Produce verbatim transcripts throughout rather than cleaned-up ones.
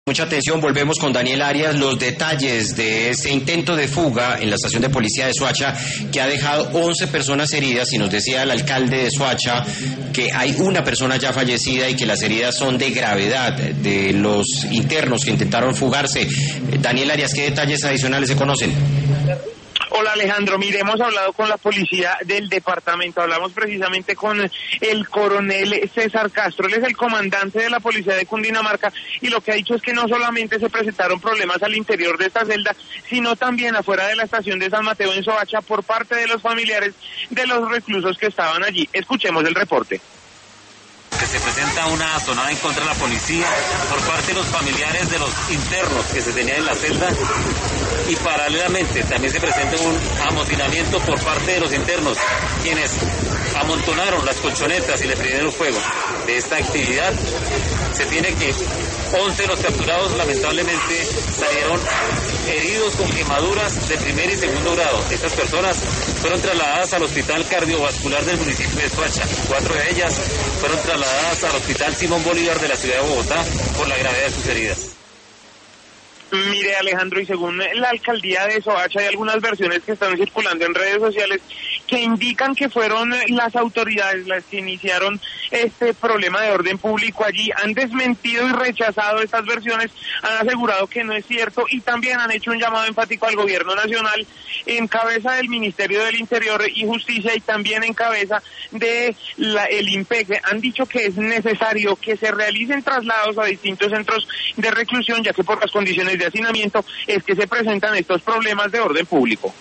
Mucha atención, volvemos con Daniel Arias, los detalles de este intento de fuga en la estación de policía de Soacha que ha dejado once personas heridas, y nos decía el alcalde de Soacha que hay una persona ya fallecida y que las heridas son de gravedad de los internos que intentaron fugarse. Daniel Arias, ¿qué detalles adicionales se conocen? Hola Alejandro, mire, hemos hablado con la policía del departamento, hablamos precisamente con el coronel César Castro, él es el comandante de la policía de Cundinamarca, y lo que ha dicho es que no solamente se presentaron problemas al interior de esta celda, sino también afuera de la estación de San Mateo en Soacha por parte de los familiares de los reclusos que estaban allí. Escuchemos el reporte. Que se presenta una sonada en contra de la policía por parte de los familiares de los internos que se tenían en la celda, y paralelamente también se presenta un amotinamiento por parte de los internos, quienes amontonaron las colchonetas y le prendieron fuego. De esta actividad se tiene que once de los capturados lamentablemente salieron heridos con quemaduras de primer y segundo grado. Estas personas fueron trasladadas al hospital cardiovascular del municipio de Soacha. Cuatro de ellas fueron trasladadas al hospital Simón Bolívar de la ciudad de Bogotá por la gravedad de sus heridas. Mire Alejandro, y según la alcaldía de Soacha hay algunas versiones que están circulando en redes sociales que indican que fueron las autoridades las que iniciaron este problema de orden público allí. Han desmentido y rechazado estas versiones, han asegurado que no es cierto, y también han hecho un llamado enfático al gobierno nacional en cabeza del Ministerio del Interior y Justicia, y también en cabeza de la, el IMPEC. Han dicho que es necesario que se realicen traslados a distintos centros de reclusión, ya que por las condiciones de hacinamiento es que se presentan estos problemas de orden público.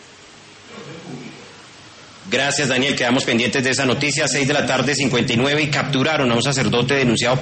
Gracias, Daniel, quedamos pendientes de esa noticia. Seis de la tarde, cincuenta y nueve, y capturaron a un sacerdote denunciado